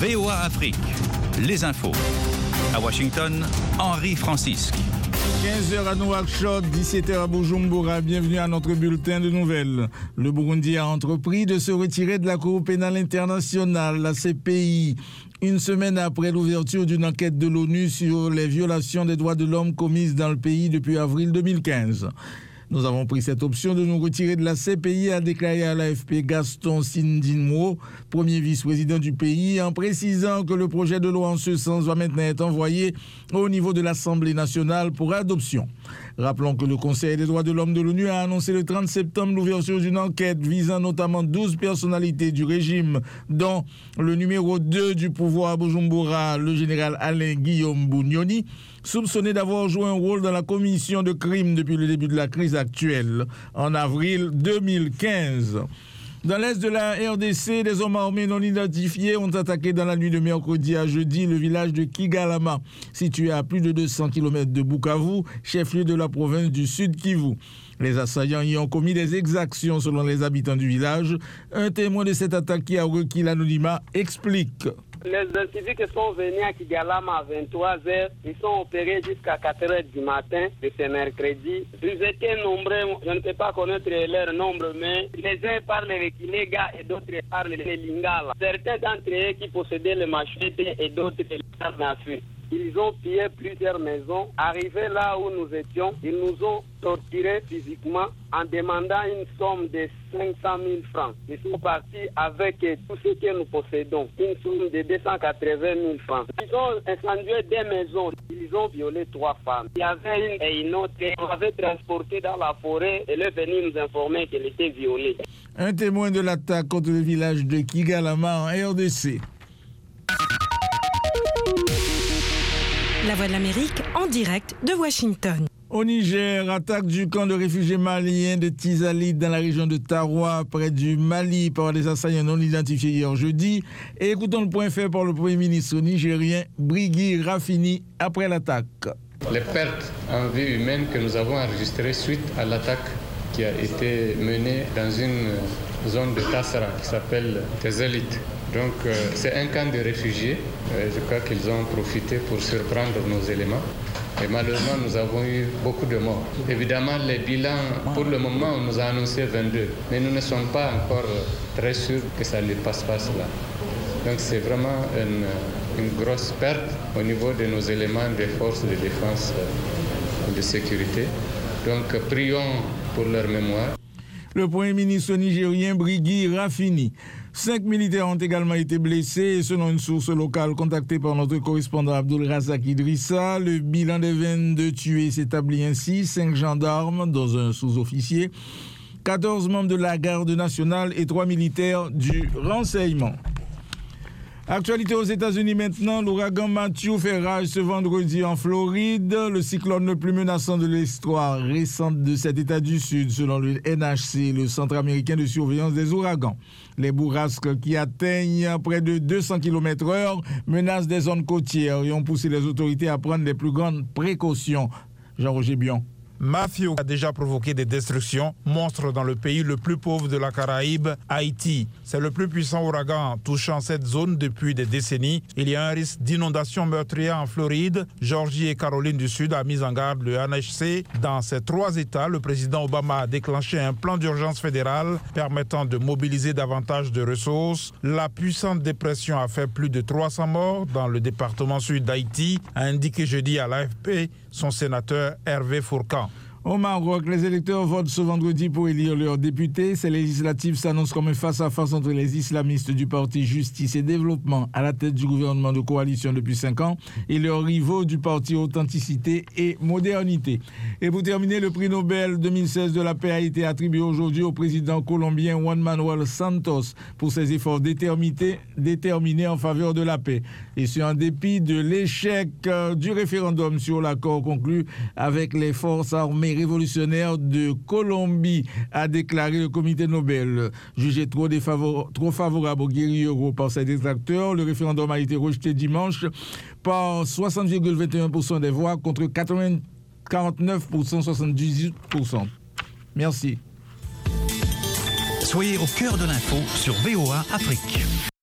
VOA Afrique, les infos. À Washington, Henri Francisque. 15h à Nouakchott, 17h à Bujumbura. Bienvenue à notre bulletin de nouvelles. Le Burundi a entrepris de se retirer de la Cour pénale internationale, la CPI, une semaine après l'ouverture d'une enquête de l'ONU sur les violations des droits de l'homme commises dans le pays depuis avril 2015. Nous avons pris cette option de nous retirer de la CPI, a déclaré à l'AFP Gaston Sindimwo, premier vice-président du pays, en précisant que le projet de loi en ce sens va maintenant être envoyé au niveau de l'Assemblée nationale pour adoption. Rappelons que le Conseil des droits de l'homme de l'ONU a annoncé le 30 septembre l'ouverture d'une enquête visant notamment 12 personnalités du régime, dont le numéro 2 du pouvoir à Bujumbura, le général Alain Guillaume Bunyoni, soupçonné d'avoir joué un rôle dans la commission de crimes depuis le début de la crise actuelle, en avril 2015. Dans l'est de la RDC, des hommes armés non identifiés ont attaqué dans la nuit de mercredi à jeudi le village de Kigalama, situé à plus de 200 km de Bukavu, chef-lieu de la province du Sud Kivu. Les assaillants y ont commis des exactions selon les habitants du village. Un témoin de cette attaque qui a requis l'anonymat explique. Les civiques sont venus à Kigalama à 23h. Ils sont opérés jusqu'à 4h du matin de ce mercredi. Ils étaient nombreux, je ne peux pas connaître leur nombre, mais les uns parlent le Kilega et d'autres parlent le Lingala. Certains d'entre eux qui possédaient le machete et d'autres les armes à feu. Ils ont pillé plusieurs maisons. Arrivés là où nous étions, ils nous ont torturés physiquement en demandant une somme de 500 000 francs. Ils sont partis avec tout ce que nous possédons, une somme de 280 000 francs. Ils ont incendié des maisons. Ils ont violé 3 femmes. Il y avait une et une autre qu'on avait transportée dans la forêt. Elle est venue nous informer qu'elle était violée. Un témoin de l'attaque contre le village de Kigalama en RDC. La Voix de l'Amérique en direct de Washington. Au Niger, attaque du camp de réfugiés maliens de Tizalite dans la région de Taroua, près du Mali, par des assaillants non identifiés hier jeudi. Et écoutons le point fait par le Premier ministre nigérien, Brigui Rafini, après l'attaque. Les pertes en vie humaine que nous avons enregistrées suite à l'attaque qui a été menée dans une zone de Tassara qui s'appelle Tizalite. Donc c'est un camp de réfugiés. Je crois qu'ils ont profité pour surprendre nos éléments. Et malheureusement, nous avons eu beaucoup de morts. Évidemment, les bilans, pour le moment, on nous a annoncé 22. Mais nous ne sommes pas encore très sûrs que ça ne passe pas cela. Donc c'est vraiment une grosse perte au niveau de nos éléments des forces de défense et de sécurité. Donc prions pour leur mémoire. Le Premier ministre nigérien Brigui Rafini. 5 militaires ont également été blessés et selon une source locale contactée par notre correspondant Abdul Razak Idrissa, le bilan des 22 tués s'établit ainsi, 5 gendarmes, dont un sous-officier, 14 membres de la garde nationale et 3 militaires du renseignement. Actualité aux États-Unis maintenant, l'ouragan Matthew fait rage ce vendredi en Floride, le cyclone le plus menaçant de l'histoire récente de cet État du Sud, selon le NHC, le Centre américain de surveillance des ouragans. Les bourrasques qui atteignent près de 200 km/h menacent des zones côtières et ont poussé les autorités à prendre les plus grandes précautions. Jean-Roger Bion. Matthew a déjà provoqué des destructions monstres dans le pays le plus pauvre de la Caraïbe, Haïti. C'est le plus puissant ouragan touchant cette zone depuis des décennies. Il y a un risque d'inondation meurtrière en Floride. Georgie et Caroline du Sud a mis en garde le NHC. Dans ces 3 États, le président Obama a déclenché un plan d'urgence fédéral permettant de mobiliser davantage de ressources. La puissante dépression a fait plus de 300 morts dans le département sud d'Haïti, a indiqué jeudi à l'AFP son sénateur Hervé Fourcan. Au Maroc, les électeurs votent ce vendredi pour élire leurs députés. Ces législatives s'annoncent comme un face-à-face entre les islamistes du parti Justice et Développement, à la tête du gouvernement de coalition depuis 5 ans, et leurs rivaux du parti Authenticité et Modernité. Et pour terminer, le prix Nobel 2016 de la paix a été attribué aujourd'hui au président colombien Juan Manuel Santos pour ses efforts déterminés en faveur de la paix. Et ce, en dépit de l'échec du référendum sur l'accord conclu avec les forces armées révolutionnaire de Colombie, a déclaré le comité Nobel. Jugé trop favorable aux guérilleros par ses détracteurs, le référendum a été rejeté dimanche par 60,21% des voix contre 49,78%. Merci. Soyez au cœur de l'info sur VOA Afrique.